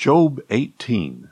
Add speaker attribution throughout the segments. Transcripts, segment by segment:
Speaker 1: Job 18.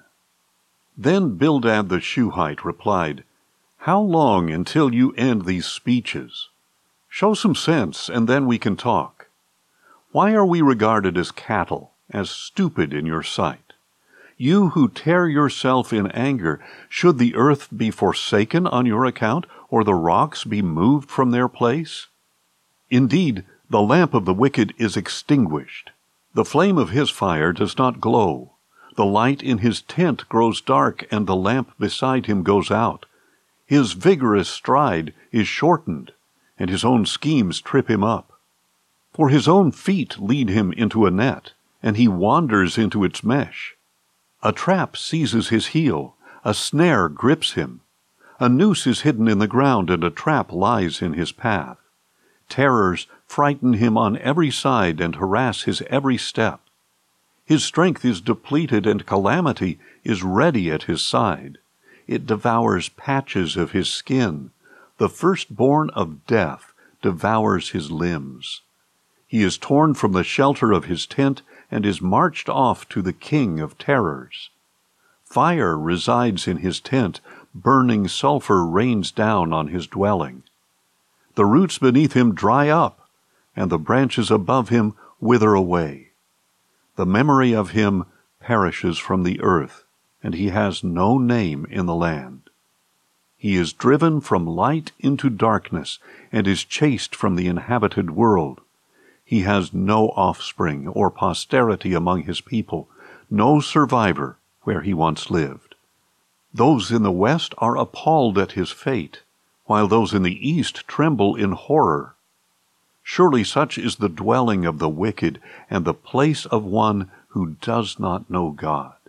Speaker 1: Then Bildad the Shuhite replied, How long until you end these speeches? Show some sense, and then we can talk. Why are we regarded as cattle, as stupid in your sight? You who tear yourself in anger, should the earth be forsaken on your account, or the rocks be moved from their place? Indeed, the lamp of the wicked is extinguished. The flame of his fire does not glow. The light in his tent grows dark, and the lamp beside him goes out. His vigorous stride is shortened, and his own schemes trip him up. For his own feet lead him into a net, and he wanders into its mesh. A trap seizes his heel, a snare grips him. A noose is hidden in the ground, and a trap lies in his path. Terrors frighten him on every side and harass his every step. His strength is depleted, and calamity is ready at his side. It devours patches of his skin. The firstborn of death devours his limbs. He is torn from the shelter of his tent and is marched off to the king of terrors. Fire resides in his tent, burning sulfur rains down on his dwelling. The roots beneath him dry up, and the branches above him wither away. The memory of him perishes from the earth, and he has no name in the land. He is driven from light into darkness, and is chased from the inhabited world. He has no offspring or posterity among his people, no survivor where he once lived. Those in the west are appalled at his fate, while those in the east tremble in horror. Surely such is the dwelling of the wicked, and the place of one who does not know God.